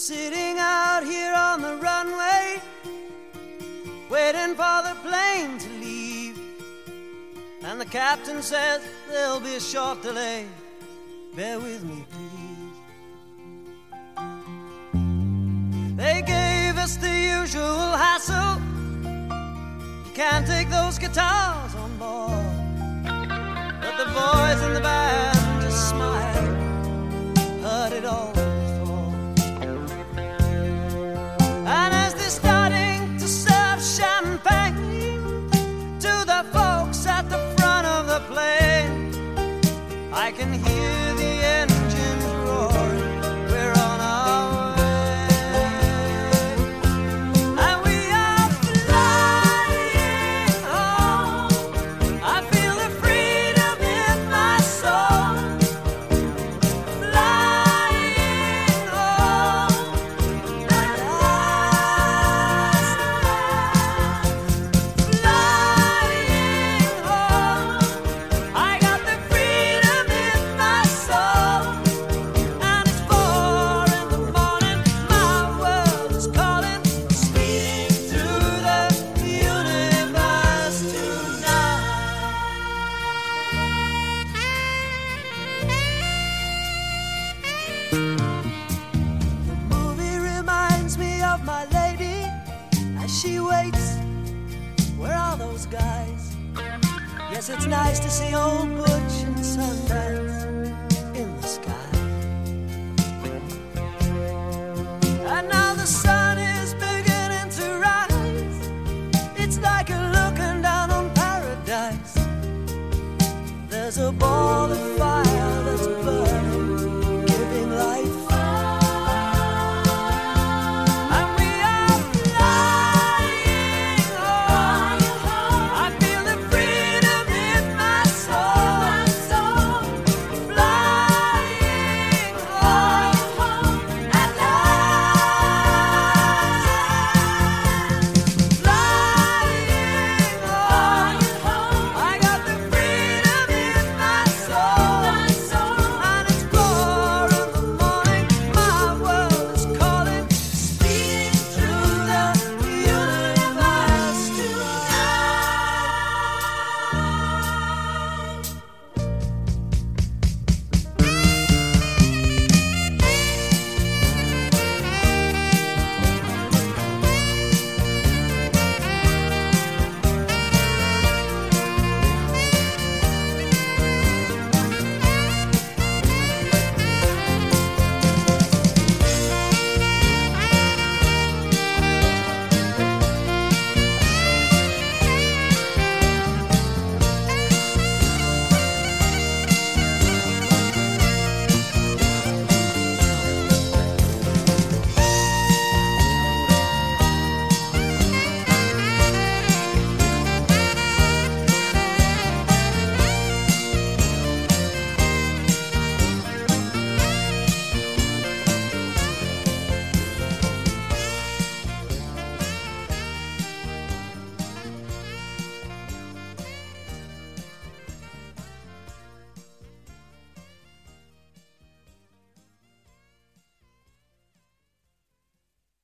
sitting out here on the runway, waiting for the plane to leave. And the captain says there'll be a short delay. Bear with me, please. They gave us the usual hassle. You can't take those guitars on board. But the boys in the band just smiled, heard it all before. And as they're starting to serve champagne to the folks at the front of the plane, I can hear the engines roaring. We're on our way, and we are flying home. I feel the freedom in my soul. Flying home at last. Flying home. I got the freedom in my soul. And it's 4 in the morning. My world is calling. Speeding through the universe tonight. The movie reminds me of my lady as she waits. Where are those guys? Yes, it's nice to see old Butch and Sundance in the sky. And now the sun is beginning to rise. It's like a looking down on paradise. There's a ball of